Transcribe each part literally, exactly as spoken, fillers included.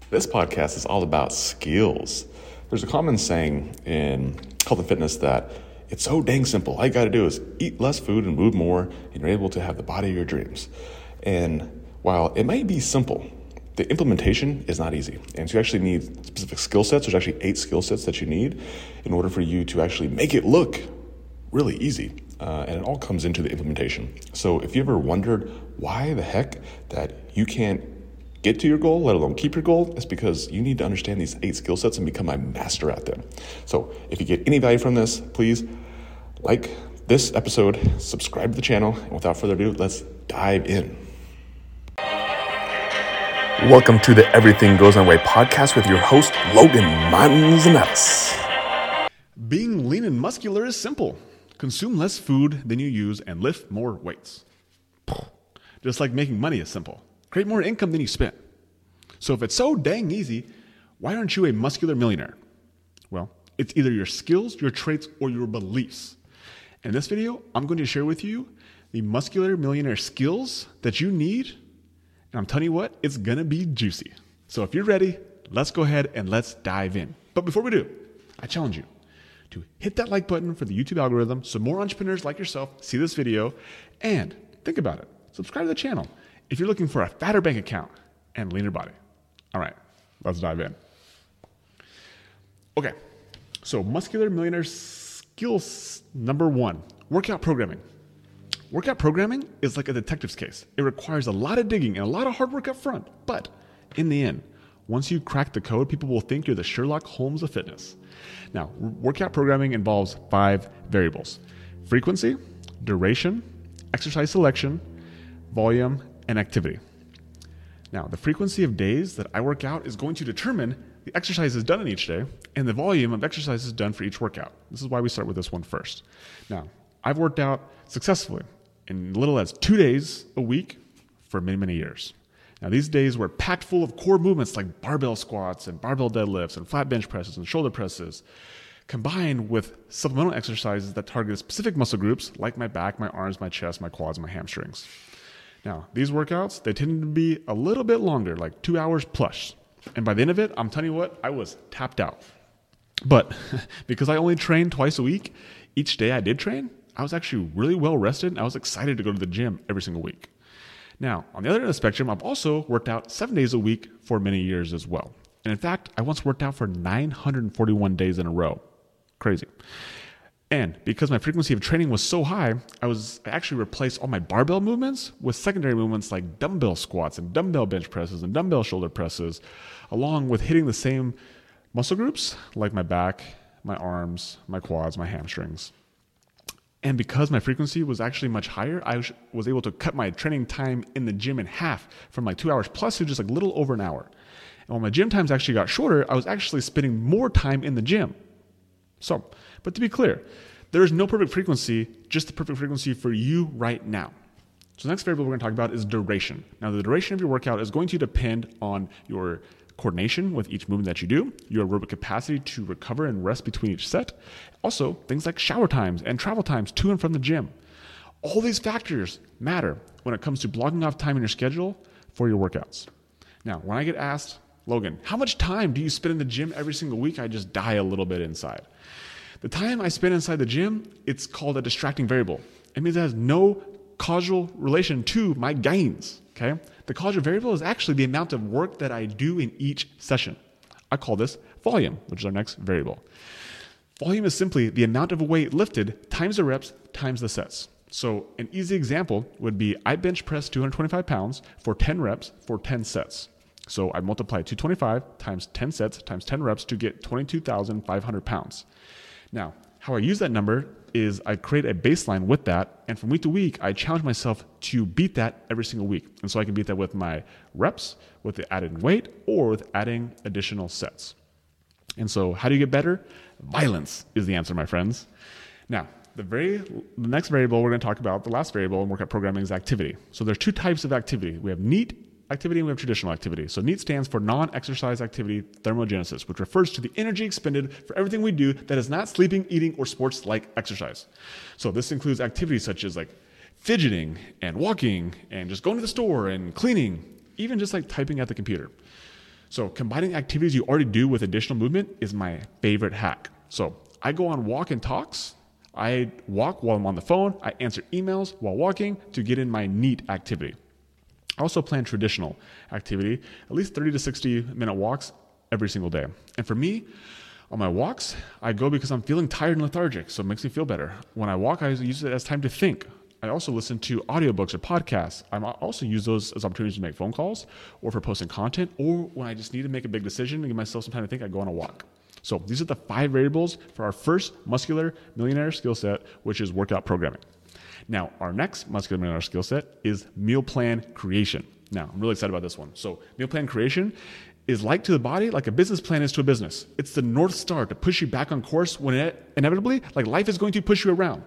This podcast is all about skills. There's a common saying in health and fitness that it's so dang simple. All you got to do is eat less food and move more, and you're able to have the body of your dreams. And while it may be simple, the implementation is not easy. And so you actually need specific skill sets. There's actually eight skill sets that you need in order for you to actually make it look really easy. Uh, and it all comes into the implementation. So if you ever wondered why the heck that you can't get to your goal, let alone keep your goal, it's because you need to understand these eight skill sets and become a master at them. So if you get any value from this, please like this episode, subscribe to the channel, and without further ado, let's dive in. Welcome to the Everything Goes My Way podcast with your host, Logan Manzanares. Being lean and muscular is simple. Consume less food than you use and lift more weights. Just like making money is simple. Create more income than you spend. So if it's so dang easy, why aren't you a muscular millionaire? Well, it's either your skills, your traits, or your beliefs. In this video, I'm going to share with you the muscular millionaire skills that you need. And I'm telling you what, it's going to be juicy. So if you're ready, let's go ahead and let's dive in. But before we do, I challenge you to hit that like button for the YouTube algorithm so more entrepreneurs like yourself see this video. And think about it. Subscribe to the channel if you're looking for a fatter bank account and leaner body. All right, let's dive in. Okay, so muscular millionaire skills number one, workout programming. Workout programming is like a detective's case. It requires a lot of digging and a lot of hard work up front. But in the end, once you crack the code, people will think you're the Sherlock Holmes of fitness. Now, workout programming involves five variables: frequency, duration, exercise selection, volume, and activity. Now, the frequency of days that I work out is going to determine the exercises done in each day and the volume of exercises done for each workout. This is why we start with this one first. Now, I've worked out successfully in little as two days a week for many, many years. Now, these days were packed full of core movements like barbell squats and barbell deadlifts and flat bench presses and shoulder presses, combined with supplemental exercises that target specific muscle groups like my back, my arms, my chest, my quads, and my hamstrings. Now, these workouts, they tend to be a little bit longer, like two hours plus. And by the end of it, I'm telling you what, I was tapped out. But because I only trained twice a week, each day I did train, I was actually really well rested, and I was excited to go to the gym every single week. Now, on the other end of the spectrum, I've also worked out seven days a week for many years as well. And in fact, I once worked out for nine hundred forty-one days in a row. Crazy. And because my frequency of training was so high, I was I actually replaced all my barbell movements with secondary movements like dumbbell squats and dumbbell bench presses and dumbbell shoulder presses, along with hitting the same muscle groups like my back, my arms, my quads, my hamstrings. And because my frequency was actually much higher, I was able to cut my training time in the gym in half from like two hours plus to just like a little over an hour. And when my gym times actually got shorter, I was actually spending more time in the gym. So, but to be clear, there is no perfect frequency, just the perfect frequency for you right now. So the next variable we're going to talk about is duration. Now, the duration of your workout is going to depend on your coordination with each movement that you do, your aerobic capacity to recover and rest between each set, also things like shower times and travel times to and from the gym. All these factors matter when it comes to blocking off time in your schedule for your workouts. Now, when I get asked, Logan, how much time do you spend in the gym every single week? I just die a little bit inside. The time I spend inside the gym, it's called a distracting variable. It means it has no causal relation to my gains, okay? The causal variable is actually the amount of work that I do in each session. I call this volume, which is our next variable. Volume is simply the amount of weight lifted times the reps times the sets. So an easy example would be I bench press two hundred twenty-five pounds for ten reps for ten sets. So I multiply two hundred twenty-five times ten sets times ten reps to get twenty-two thousand five hundred pounds. Now, how I use that number is I create a baseline with that, and from week to week, I challenge myself to beat that every single week. And so I can beat that with my reps, with the added weight, or with adding additional sets. And so how do you get better? Violence is the answer, my friends. Now, the very the next variable we're going to talk about, the last variable in workout programming, is activity. So there's two types of activity. We have NEAT activity and we have traditional activity. So NEAT stands for non-exercise activity thermogenesis, which refers to the energy expended for everything we do that is not sleeping, eating, or sports-like exercise. So this includes activities such as like fidgeting and walking and just going to the store and cleaning, even just like typing at the computer. So combining activities you already do with additional movement is my favorite hack. So I go on walk and talks. I walk while I'm on the phone. I answer emails while walking to get in my NEAT activity. I also plan traditional activity, at least thirty to sixty minute walks every single day. And for me, on my walks, I go because I'm feeling tired and lethargic, so it makes me feel better. When I walk, I use it as time to think. I also listen to audiobooks or podcasts. I also use those as opportunities to make phone calls or for posting content, or when I just need to make a big decision and give myself some time to think, I go on a walk. So these are the five variables for our first muscular millionaire skill set, which is workout programming. Now, our next muscular millionaire skill set is meal plan creation. Now, I'm really excited about this one. So meal plan creation is like to the body, like a business plan is to a business. It's the North Star to push you back on course when it, inevitably, like life is going to push you around.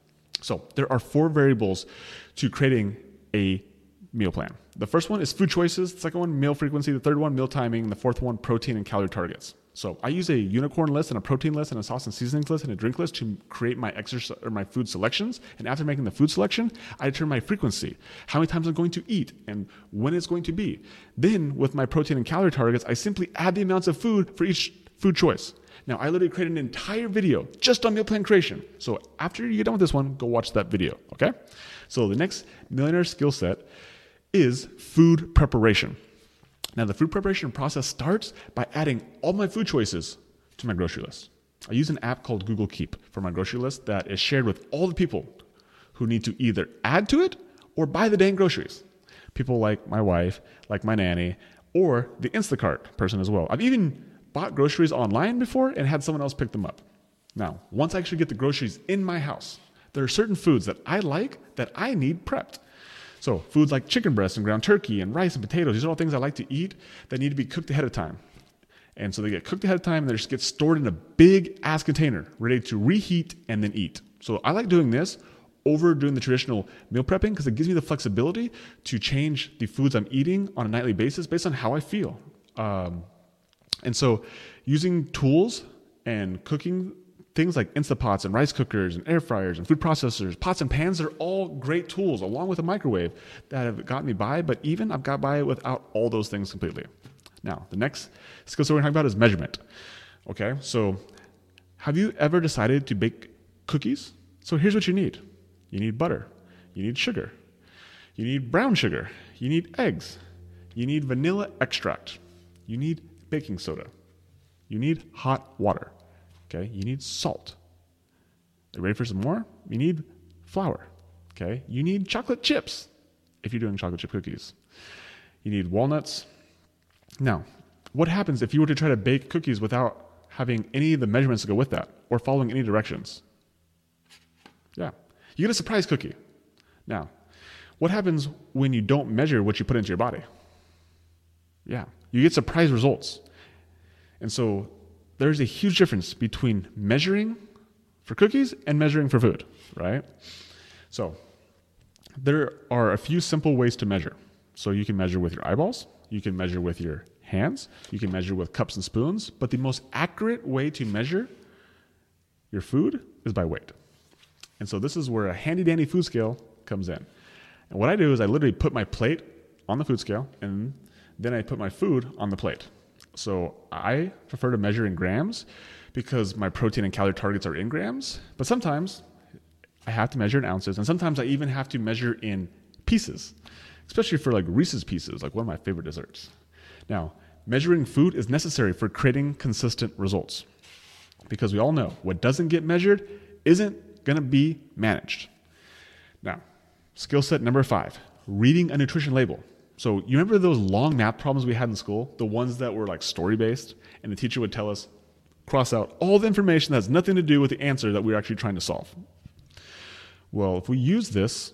So there are four variables to creating a meal plan. The first one is food choices. The second one, meal frequency. The third one, meal timing. The fourth one, protein and calorie targets. So I use a unicorn list and a protein list and a sauce and seasonings list and a drink list to create my exercise or my food selections. And after making the food selection, I determine my frequency, how many times I'm going to eat and when it's going to be. Then with my protein and calorie targets, I simply add the amounts of food for each food choice. Now, I literally created an entire video just on meal plan creation. So after you get done with this one, go watch that video, okay? So the next millionaire skill set is food preparation. Now, the food preparation process starts by adding all my food choices to my grocery list. I use an app called Google Keep for my grocery list that is shared with all the people who need to either add to it or buy the dang groceries. People like my wife, like my nanny, or the Instacart person as well. I've even bought groceries online before and had someone else pick them up. Now, once I actually get the groceries in my house, there are certain foods that I like that I need prepped. So foods like chicken breast and ground turkey and rice and potatoes, these are all things I like to eat that need to be cooked ahead of time. And so they get cooked ahead of time and they just get stored in a big ass container, ready to reheat and then eat. So I like doing this over doing the traditional meal prepping because it gives me the flexibility to change the foods I'm eating on a nightly basis based on how I feel. Um, and so using tools and cooking things like Instapots and rice cookers and air fryers and food processors, pots and pans, are all great tools along with a microwave that have gotten me by, but even I've got by without all those things completely. Now, the next skill set we're talking about is measurement. Okay, so have you ever decided to bake cookies? So here's what you need. You need butter. You need sugar. You need brown sugar. You need eggs. You need vanilla extract. You need baking soda. You need hot water. Okay, you need salt. Are you ready for some more? You need flour. Okay, you need chocolate chips if you're doing chocolate chip cookies. You need walnuts. Now, what happens if you were to try to bake cookies without having any of the measurements to go with that or following any directions? Yeah, you get a surprise cookie. Now, what happens when you don't measure what you put into your body? Yeah, you get surprise results. And so there's a huge difference between measuring for cookies and measuring for food, right? So there are a few simple ways to measure. So you can measure with your eyeballs, you can measure with your hands, you can measure with cups and spoons, but the most accurate way to measure your food is by weight. And so this is where a handy dandy food scale comes in. And what I do is I literally put my plate on the food scale and then I put my food on the plate. So I prefer to measure in grams because my protein and calorie targets are in grams, but sometimes I have to measure in ounces, and sometimes I even have to measure in pieces, especially for like Reese's Pieces, like one of my favorite desserts. Now, measuring food is necessary for creating consistent results because we all know what doesn't get measured isn't going to be managed. Now, skill set number five, reading a nutrition label. So you remember those long math problems we had in school, the ones that were like story-based, and the teacher would tell us, cross out all the information that has nothing to do with the answer that we were actually trying to solve. Well, if we use this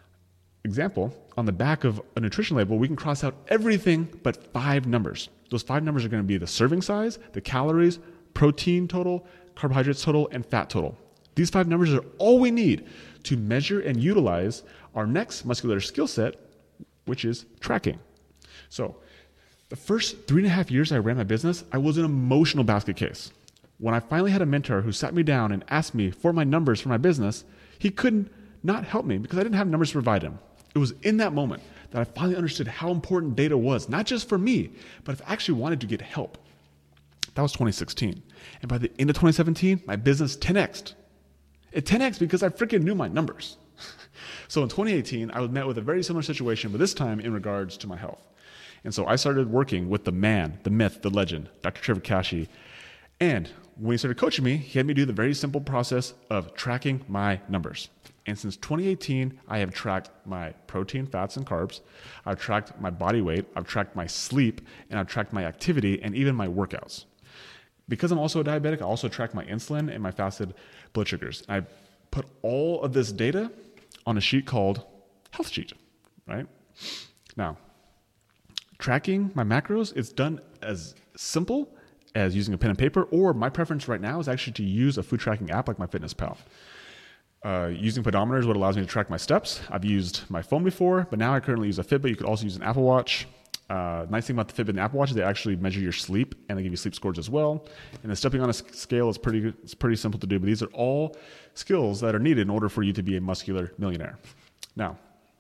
example on the back of a nutrition label, we can cross out everything but five numbers. Those five numbers are going to be the serving size, the calories, protein total, carbohydrates total, and fat total. These five numbers are all we need to measure and utilize our next muscular skill set, which is tracking. So the first three and a half years I ran my business, I was an emotional basket case. When I finally had a mentor who sat me down and asked me for my numbers for my business, he couldn't not help me because I didn't have numbers to provide him. It was in that moment that I finally understood how important data was, not just for me, but if I actually wanted to get help. That was twenty sixteen. And by the end of twenty seventeen, my business ten X'd. It ten X'd because I freaking knew my numbers. So in twenty eighteen, I was met with a very similar situation, but this time in regards to my health. And so I started working with the man, the myth, the legend, Doctor Trevor Kashey. And when he started coaching me, he had me do the very simple process of tracking my numbers. And since twenty eighteen, I have tracked my protein, fats, and carbs. I've tracked my body weight. I've tracked my sleep, and I've tracked my activity and even my workouts. Because I'm also a diabetic, I also track my insulin and my fasted blood sugars. I put all of this data on a sheet called Health Sheet, right? Now, tracking my macros is done as simple as using a pen and paper, or my preference right now is actually to use a food tracking app like MyFitnessPal. Uh, using pedometer is what allows me to track my steps. I've used my phone before, but now I currently use a Fitbit. You could also use an Apple Watch. Uh, nice thing about the Fitbit and Apple Watch is they actually measure your sleep, and they give you sleep scores as well. And then stepping on a scale is pretty it's pretty simple to do, but these are all skills that are needed in order for you to be a muscular millionaire. Now,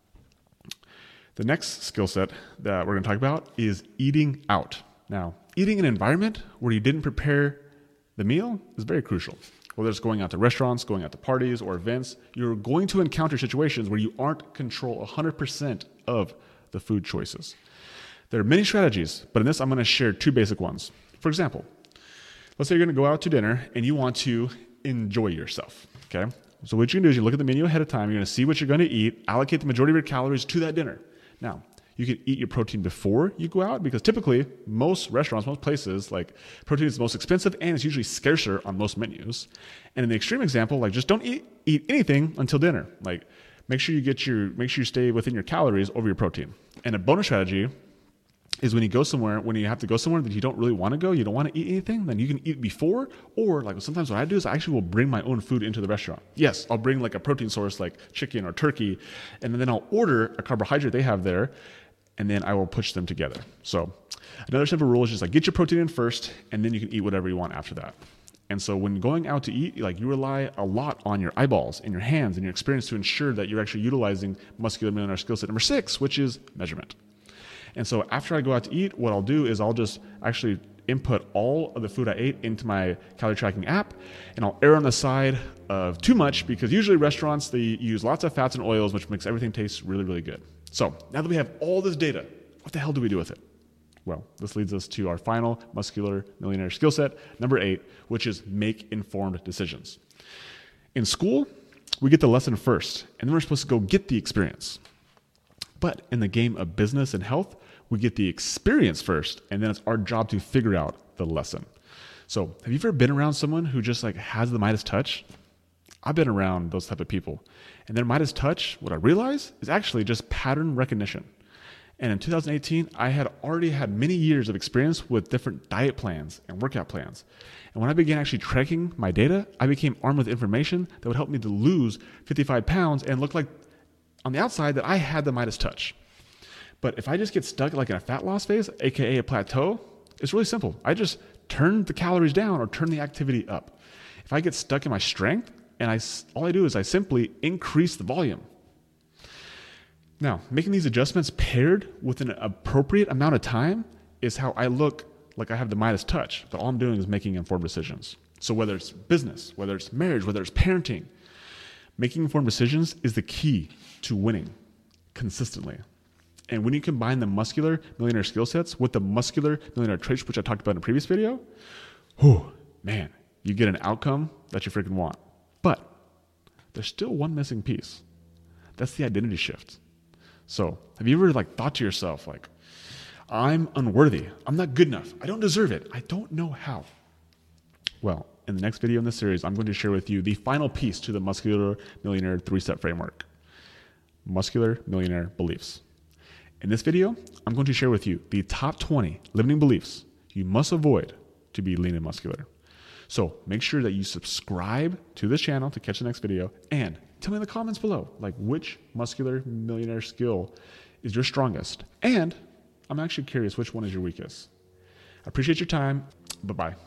the next skill set that we're going to talk about is eating out. Now, eating in an environment where you didn't prepare the meal is very crucial. Whether it's going out to restaurants, going out to parties or events, you're going to encounter situations where you aren't control one hundred percent of the food choices. There are many strategies, but in this, I'm going to share two basic ones. For example, let's say you're going to go out to dinner and you want to enjoy yourself, okay? So what you can do is you look at the menu ahead of time, you're going to see what you're going to eat, allocate the majority of your calories to that dinner. Now, you can eat your protein before you go out because typically most restaurants, most places, like protein is the most expensive and it's usually scarcer on most menus. And in the extreme example, like just don't eat, eat anything until dinner. Like make sure you get your, make sure you stay within your calories over your protein. And a bonus strategy is when you go somewhere, when you have to go somewhere that you don't really want to go, you don't want to eat anything, then you can eat before, or like sometimes what I do is I actually will bring my own food into the restaurant. Yes, I'll bring like a protein source like chicken or turkey, and then I'll order a carbohydrate they have there, and then I will push them together. So another simple rule is just like get your protein in first, and then you can eat whatever you want after that. And so when going out to eat, like you rely a lot on your eyeballs and your hands and your experience to ensure that you're actually utilizing muscular millionaire skill set number six, which is measurement. And so after I go out to eat, what I'll do is I'll just actually input all of the food I ate into my calorie tracking app, and I'll err on the side of too much because usually restaurants, they use lots of fats and oils, which makes everything taste really, really good. So now that we have all this data, what the hell do we do with it? Well, this leads us to our final muscular millionaire skill set, number eight, which is make informed decisions. In school, we get the lesson first, and then we're supposed to go get the experience. But in the game of business and health, we get the experience first, and then it's our job to figure out the lesson. So have you ever been around someone who just like has the Midas touch? I've been around those type of people. And their Midas touch, what I realized, is actually just pattern recognition. And in two thousand eighteen, I had already had many years of experience with different diet plans and workout plans. And when I began actually tracking my data, I became armed with information that would help me to lose fifty-five pounds and look like on the outside that I had the Midas touch. But if I just get stuck like in a fat loss phase, aka a plateau, it's really simple. I just turn the calories down or turn the activity up. If I get stuck in my strength, and I, all I do is I simply increase the volume. Now, making these adjustments paired with an appropriate amount of time is how I look like I have the Midas touch, but all I'm doing is making informed decisions. So whether it's business, whether it's marriage, whether it's parenting, making informed decisions is the key to winning consistently. And when you combine the muscular millionaire skill sets with the muscular millionaire traits, which I talked about in a previous video, whew, man, you get an outcome that you freaking want. But there's still one missing piece. That's the identity shift. So have you ever like thought to yourself, like, I'm unworthy. I'm not good enough. I don't deserve it. I don't know how. Well, in the next video in this series, I'm going to share with you the final piece to the muscular millionaire three-step framework. Muscular millionaire beliefs. In this video, I'm going to share with you the top twenty limiting beliefs you must avoid to be lean and muscular. So make sure that you subscribe to this channel to catch the next video, and tell me in the comments below, like which muscular millionaire skill is your strongest. And I'm actually curious which one is your weakest. I appreciate your time. Bye-bye.